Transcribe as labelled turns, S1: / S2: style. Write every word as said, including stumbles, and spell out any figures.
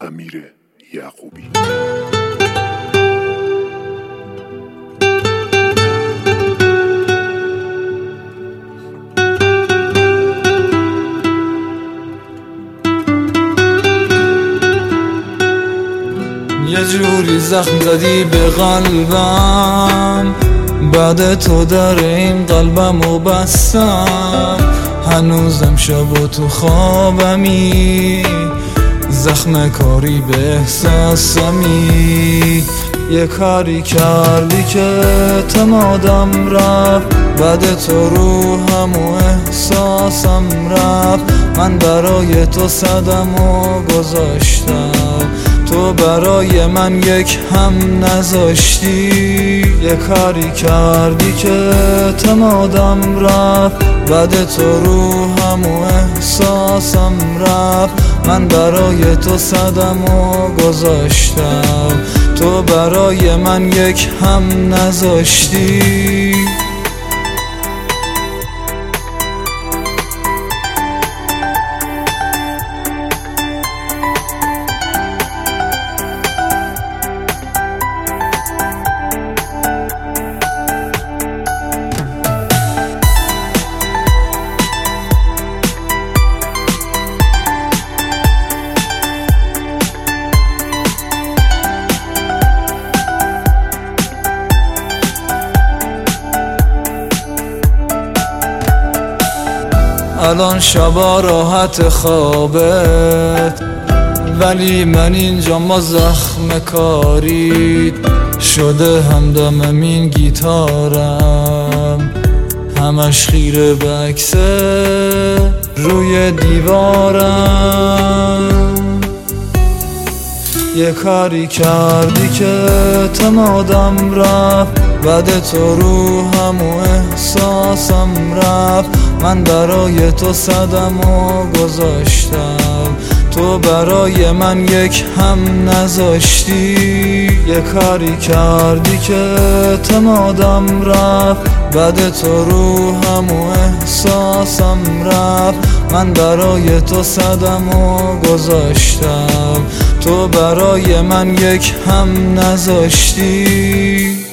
S1: امیر یعقوبی.
S2: یه جوری زخم زدی به قلبم، بعد تو در این قلبمو بستم. هنوزم شب و تو خوابمی، زخم کاری به احساسمی. یه کاری کردی که اعتمادم رفت، بعد تو روحم و احساسم رفت. من برای تو صدمو گذاشتم، تو برای من یک هم نذاشتی. یه کاری کردی که اعتمادم رفت، بعد تو روحم و احساسم رفت. من برای تو صدمو گذاشتم، تو برای من یک هم نذاشتی. الان شبا راحت خوابت، ولی من اینجا ما زخم کاری شده. همدم این گیتارم همش خیره به عکس روی دیوارم. یه کاری کردی که اعتمادم رفت، بعد تو روحم و احساسم رفت. من برای تو صدمو گذاشتم، تو برای من یک هم نذاشتی. یه کاری کردی که اعتمادم رفت، بعد تو روحم و احساسم رفت. من برای تو صدمو گذاشتم، تو برای من یک هم نذاشتی.